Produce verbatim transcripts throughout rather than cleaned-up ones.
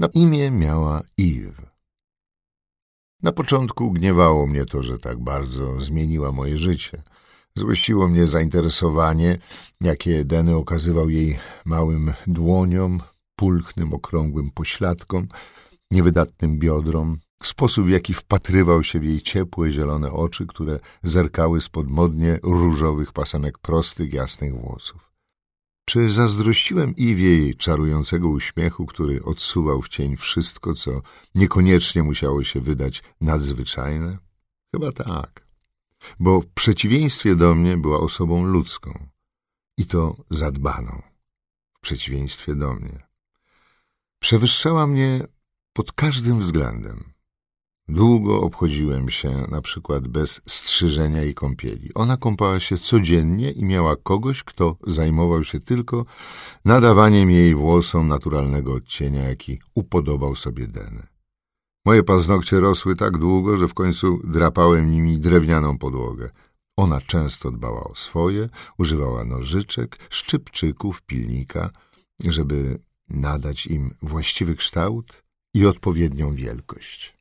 Na imię miała Eve. Na początku gniewało mnie to, że tak bardzo zmieniła moje życie. Złościło mnie zainteresowanie, jakie Denny okazywał jej małym dłoniom, pulchnym, okrągłym pośladkom, niewydatnym biodrom, sposób, w jaki wpatrywał się w jej ciepłe, zielone oczy, które zerkały spod modnie różowych pasemek prostych, jasnych włosów. Czy zazdrościłem Ewie jej czarującego uśmiechu, który odsuwał w cień wszystko, co niekoniecznie musiało się wydać nadzwyczajne? Chyba tak, bo w przeciwieństwie do mnie była osobą ludzką i to zadbaną. W przeciwieństwie do mnie. Przewyższała mnie pod każdym względem. Długo obchodziłem się na przykład bez strzyżenia i kąpieli. Ona kąpała się codziennie i miała kogoś, kto zajmował się tylko nadawaniem jej włosom naturalnego odcienia, jaki upodobał sobie Denny. Moje paznokcie rosły tak długo, że w końcu drapałem nimi drewnianą podłogę. Ona często dbała o swoje, używała nożyczek, szczypczyków, pilnika, żeby nadać im właściwy kształt i odpowiednią wielkość.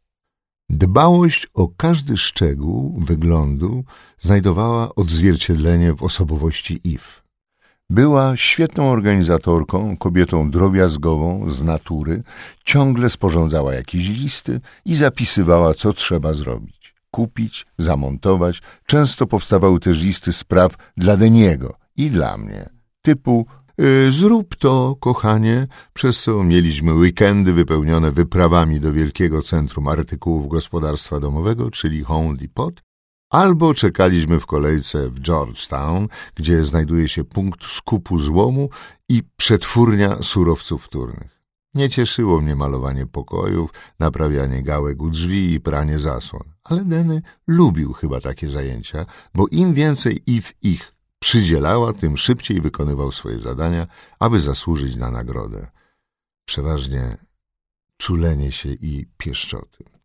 Dbałość o każdy szczegół wyglądu znajdowała odzwierciedlenie w osobowości Eve. Była świetną organizatorką, kobietą drobiazgową z natury, ciągle sporządzała jakieś listy i zapisywała, co trzeba zrobić, kupić, zamontować. Często powstawały też listy spraw dla Denniego i dla mnie, typu Yy, zrób to, kochanie, przez co mieliśmy weekendy wypełnione wyprawami do wielkiego centrum artykułów gospodarstwa domowego, czyli Home Depot, albo czekaliśmy w kolejce w Georgetown, gdzie znajduje się punkt skupu złomu i przetwórnia surowców wtórnych. Nie cieszyło mnie malowanie pokojów, naprawianie gałek u drzwi i pranie zasłon, ale Denny lubił chyba takie zajęcia, bo im więcej Eve ich przydzielała, tym szybciej wykonywał swoje zadania, aby zasłużyć na nagrodę. Przeważnie czulenie się i pieszczoty.